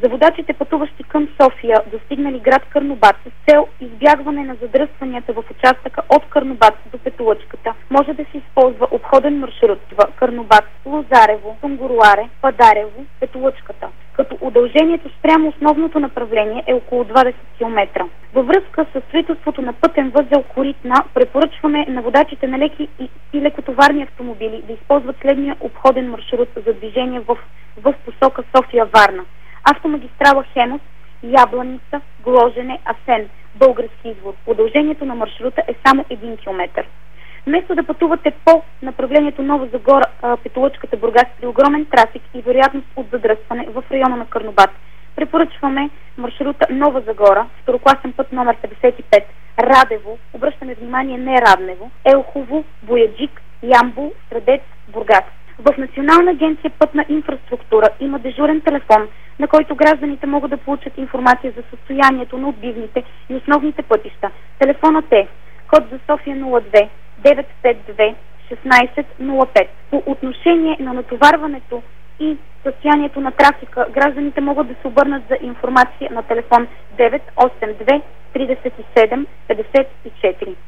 За водачите, пътуващи към София, достигнали град Карнобат с цел избягване на задръстванията в участъка от Карнобат до Петолъчката, може да се използва обходен маршрут в Карнобат, Лозарево, Сунгурларе, Падарево, Петолъчката, като удължението спрямо основното направление е около 20 км. Във връзка с строителството на пътен възел Коритна, препоръчваме на водачите на леки и лекотоварни автомобили да използват следния обходен маршрут за движение в посока София-Варна. Автомагистрала Хемус, Ябланица, Гложене, Асен, Български извор. Удължението на маршрута е само 1 км. Вместо да пътувате по направлението Нова Загора, Петолъчката, Бургас при огромен трафик и вероятност от задръстване в района на Карнобат, препоръчваме маршрута Нова Загора, второкласен път номер 55, Радево, обръщаме внимание не Раднево, Елхово, Бояджик, Ямбол, Средец, Бургас. В Национална агенция Пътна инфраструктура има дежурен телефон, на който гражданите могат да получат информация за състоянието на отбивните и основните пътища. Телефонът е код за София 02 952 1605. По отношение на натоварването и състоянието на трафика, гражданите могат да се обърнат за информация на телефон 982 37 54.